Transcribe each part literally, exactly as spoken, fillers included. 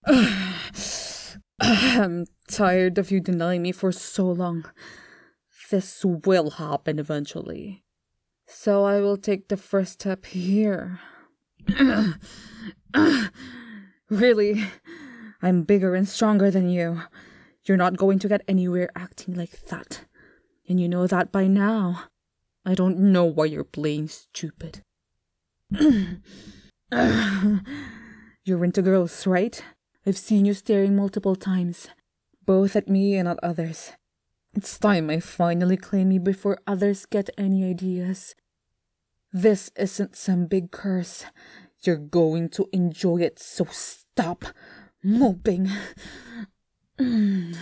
I'm tired of you denying me for so long. This will happen eventually. So I will take the first step here. Really, I'm bigger and stronger than you. You're not going to get anywhere acting like that. And you know that by now. I don't know why you're playing stupid. You're into girls, right? I've seen you staring multiple times, both at me and at others. It's time I finally claim you before others get any ideas. This isn't some big curse. You're going to enjoy it, so stop moping. You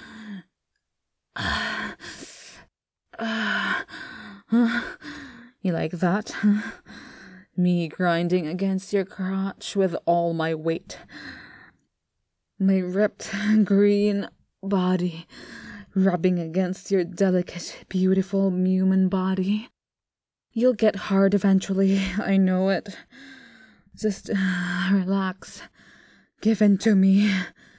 like that? Me grinding against your crotch with all my weight. My ripped green body rubbing against your delicate, beautiful human body. You'll get hard eventually, I know it. Just uh, relax. Give in to me.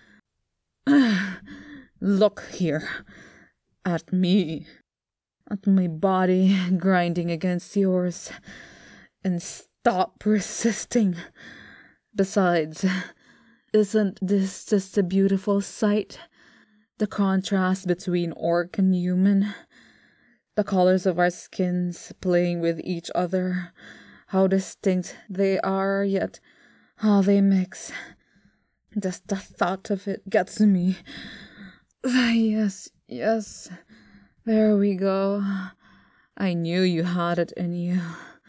Look here. At me. At my body grinding against yours. And stop resisting. Besides, isn't this just a beautiful sight? The contrast between orc and human. The colors of our skins playing with each other. How distinct they are, yet how they mix. Just the thought of it gets me. Yes, yes. There we go. I knew you had it in you.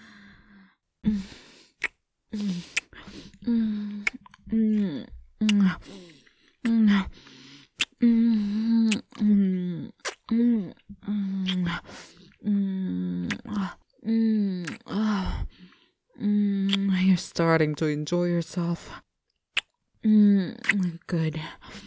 You're starting to enjoy yourself. Good.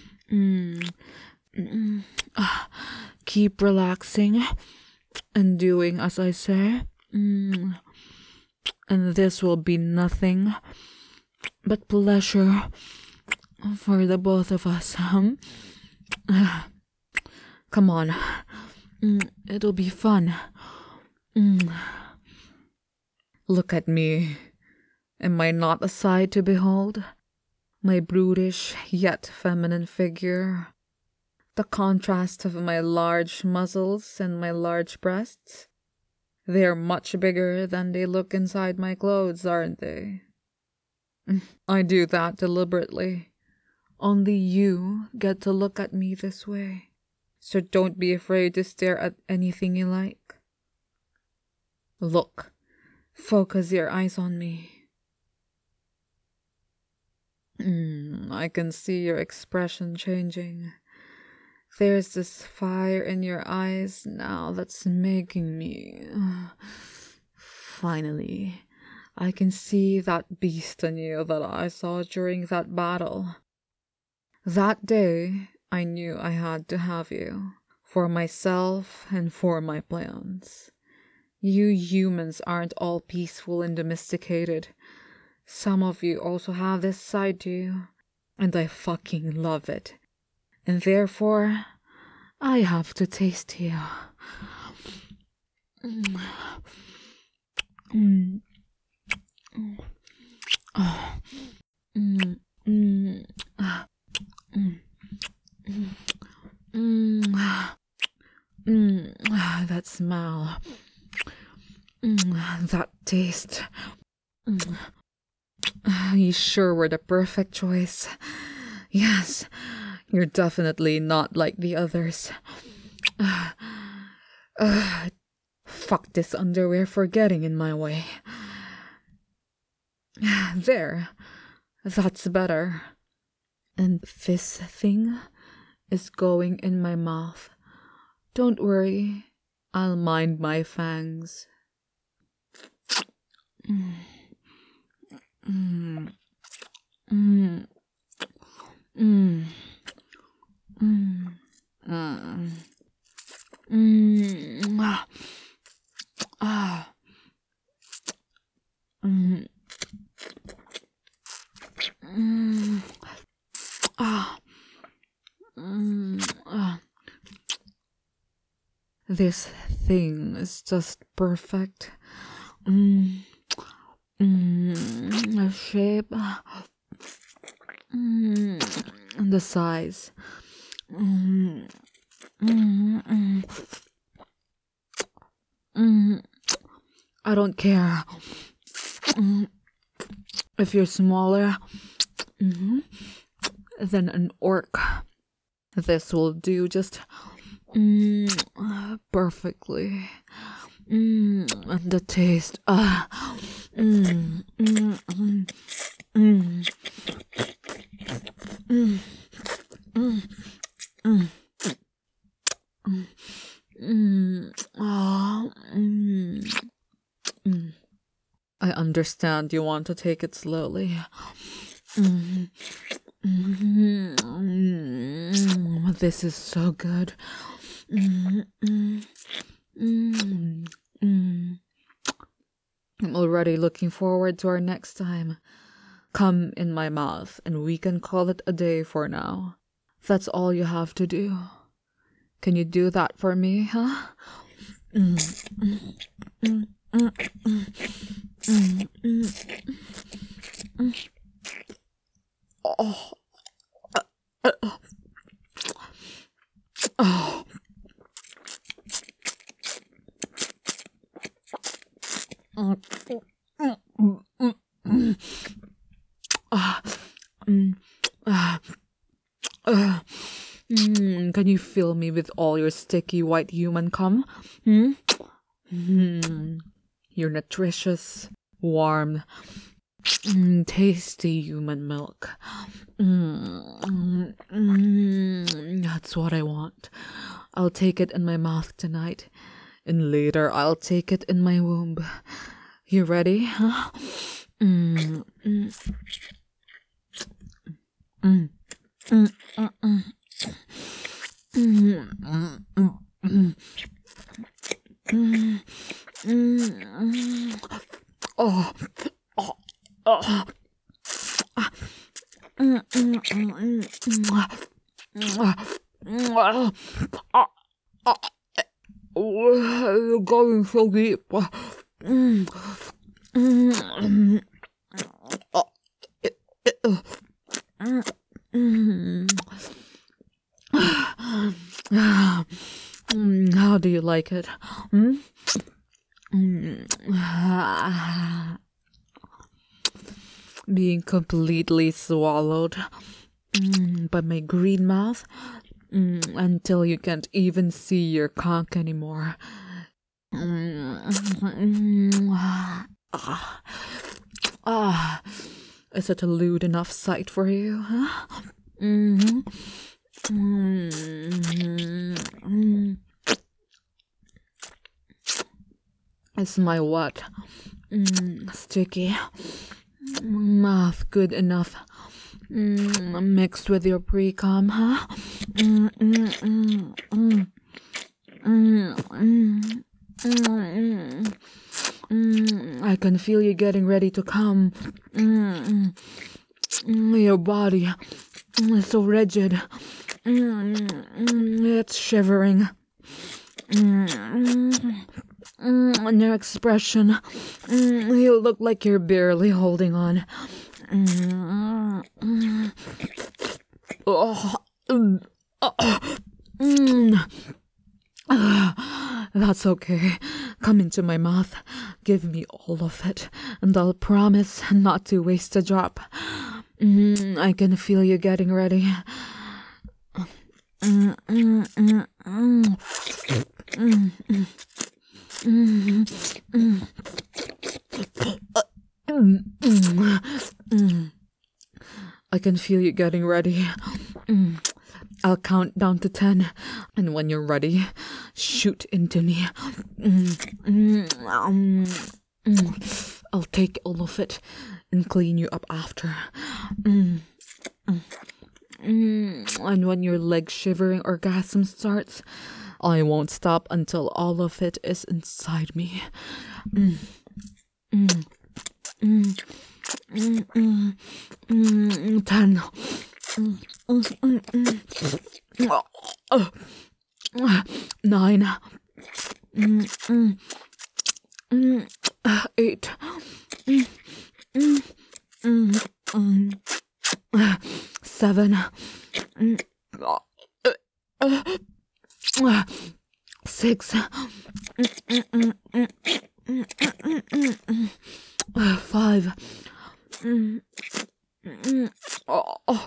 Keep relaxing and doing as I say. And this will be nothing but pleasure for the both of us. Huh? Come on. It'll be fun. Look at me. Am I not a sight to behold? My brutish yet feminine figure. The contrast of my large muscles and my large breasts. They're much bigger than they look inside my clothes, aren't they? I do that deliberately. Only you get to look at me this way. So don't be afraid to stare at anything you like. Look. Focus your eyes on me. Mm, I can see your expression changing. There's this fire in your eyes now that's making me... Finally, I can see that beast in you that I saw during that battle. That day, I knew I had to have you. For myself and for my plans. You humans aren't all peaceful and domesticated. Some of you also have this side to you. And I fucking love it. And therefore, I have to taste you. Mm. Mm. Oh. Mm. Mm. Mm. Mm. Mm. That smell. Mm. That taste. Mm. You sure were the perfect choice. Yes, you're definitely not like the others. Uh, uh, fuck this underwear for getting in my way. There, that's better. And this thing is going in my mouth. Don't worry, I'll mind my fangs. Mm. Mm. Mm. Mm. Mm. Mm. Mm. Ah. Ah. Mm. Mm. This thing is just perfect. Mm. Mm. The shape. Mm. And the size. Mm. Mm. Mm. Mm. I don't care. Mm. If you're smaller mm-hmm, than an orc, this will do just mm, perfectly. Mm, and the taste. Uh, mm, mm, mm, mm, mm, mm, mm, mm, mm, oh, mm, mm. I understand you want to take it slowly. Mm, mm, mm, this is so good. Mm, mm, mm, mm. I'm already looking forward to our next time. Come in my mouth and we can call it a day for now. That's all you have to do. Can you do that for me, huh? Mm, mm, mm, mm, mm, mm, mm, mm. Oh. Uh, uh, oh. Mm, mm, mm, mm. Uh, mm, uh, uh, mm, can you fill me with all your sticky white human cum? Hmm? Mm, your nutritious, warm, mm, tasty human milk. Mm, mm, mm, that's what I want. I'll take it in my mouth tonight, and later I'll take it in my womb. You ready? Huh? Mm, mm. Mm, mm, mm, mm. Mm, mm, mm, mm. Mm, mm. Oh, oh, oh. Mm, mm, mm, mm. Ah, ah. Oh, you're going so deep. Mm, mm, oh. Mm. Mm, how do you like it? Hmm? Mm. Being completely swallowed mm, by my green mouth mm, until you can't even see your conch anymore. Mm. Ah. Ah. Is it a lewd enough sight for you, huh? Mm-hmm. Mm-hmm. Is my what? Mm, sticky. Mouth good enough. Mm, mixed with your pre-com, huh? Mm, mm, mm, mm. Mm, mm, mm, mm. I can feel you getting ready to come. Mm, mm. Your body is so rigid. Mm, mm. It's shivering. Mm, mm. And your expression, mm. You look like you're barely holding on. Mm, mm. Oh, mm. Oh, mm. That's okay. Come into my mouth. Give me all of it, and I'll promise not to waste a drop. Mm, I can feel you getting ready. Mm, mm, mm, mm. Mm, mm, mm, mm. Mm, mm, mm. I can feel you getting ready. Mm. I'll count down to ten, and when you're ready, shoot into me. Mm, mm, um, mm. I'll take all of it and clean you up after. Mm, mm, mm. And when your leg shivering orgasm starts, I won't stop until all of it is inside me. Mm, mm, mm, mm, mm, mm, ten. Mm, mm, mm, mm. Uh, nine. Mm, mm, mm, uh, eight. Mm, mm, mm, mm, uh, seven. Mm, uh, uh, uh, six. Mm, mm, mm, mm, mm, mm, mm, mm, uh, five. Mm, mm, oh, oh.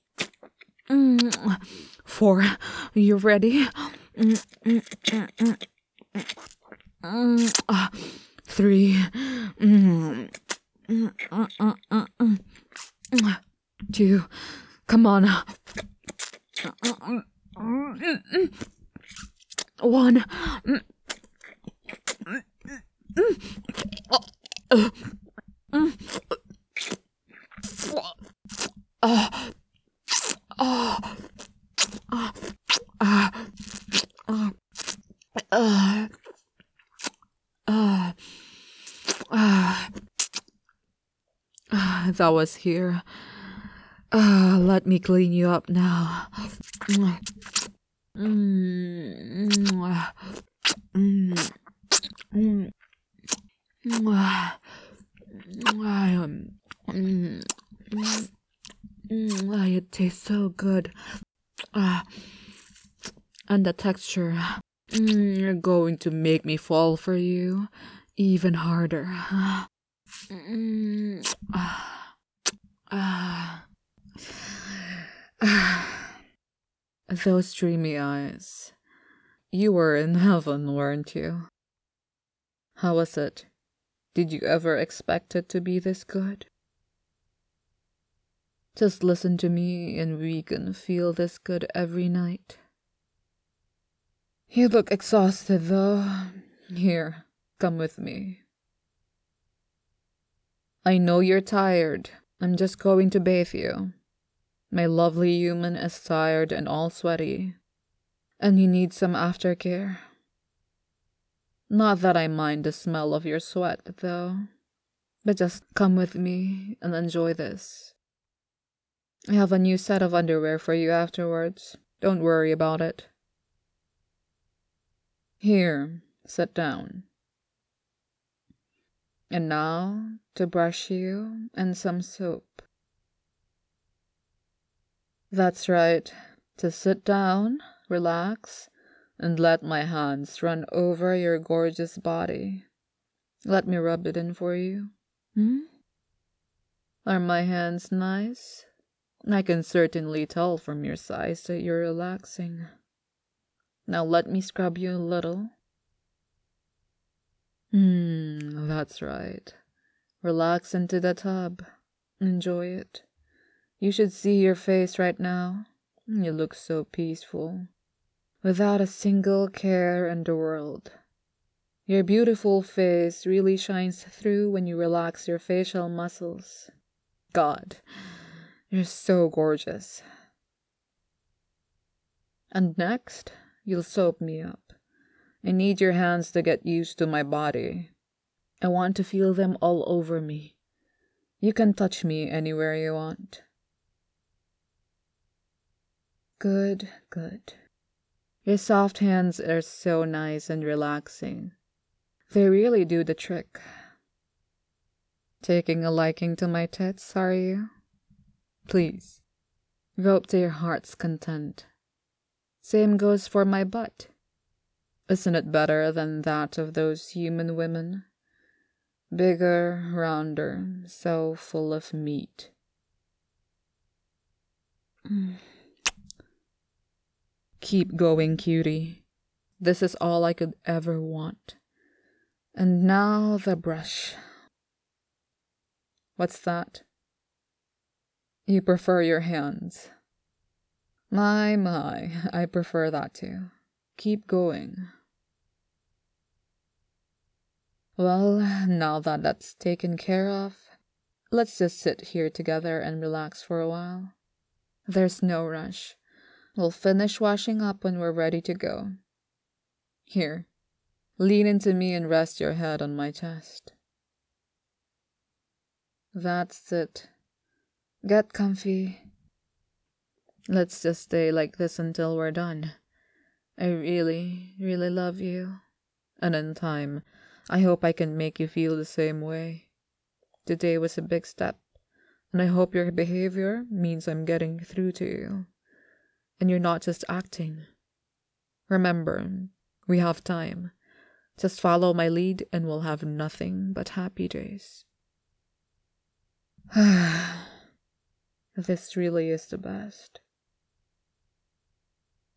Mm, four. You ready? Mm, mm, mm, mm, mm, uh, three. Mm, mm, mm, mm, mm, mm, mm, two. Come on. Mm, mm, mm, one. Mm, mm, mm, uh, mm, uh, uh, uh, uh, uh, uh, uh, uh, uh, that was here. Uh, let me clean you up now. Mm, mm, mm, mm, mm, I am. Mm, mm, mm, it tastes so good. Uh, and the texture. Mm, you're going to make me fall for you even harder. Mm, ah, ah, ah. Those dreamy eyes. You were in heaven, weren't you? How was it? Did you ever expect it to be this good? Just listen to me and we can feel this good every night. You look exhausted, though. Here, come with me. I know you're tired. I'm just going to bathe you. My lovely human is tired and all sweaty, and he needs some aftercare. Not that I mind the smell of your sweat, though, but just come with me and enjoy this. I have a new set of underwear for you afterwards. Don't worry about it. Here, sit down. And now, to brush you and some soap. That's right. To sit down, relax, and let my hands run over your gorgeous body. Let me rub it in for you. Hmm? Are my hands nice? I can certainly tell from your size that you're relaxing. Now let me scrub you a little. Hmm, that's right. Relax into the tub. Enjoy it. You should see your face right now. You look so peaceful, without a single care in the world. Your beautiful face really shines through when you relax your facial muscles. God, you're so gorgeous. And next, you'll soap me up. I need your hands to get used to my body. I want to feel them all over me. You can touch me anywhere you want. Good, good. Your soft hands are so nice and relaxing. They really do the trick. Taking a liking to my tits, are you? Please, go up to your heart's content. Same goes for my butt. Isn't it better than that of those human women? Bigger, rounder, so full of meat. Keep going, cutie. This is all I could ever want. And now the brush. What's that? You prefer your hands. My, my, I prefer that too. Keep going. Well, now that that's taken care of, let's just sit here together and relax for a while. There's no rush. We'll finish washing up when we're ready to go. Here, lean into me and rest your head on my chest. That's it. Get comfy. Let's just stay like this until we're done. I really, really love you. And in time, I hope I can make you feel the same way. Today was a big step, and I hope your behavior means I'm getting through to you. And you're not just acting. Remember, we have time. Just follow my lead and we'll have nothing but happy days. This really is the best.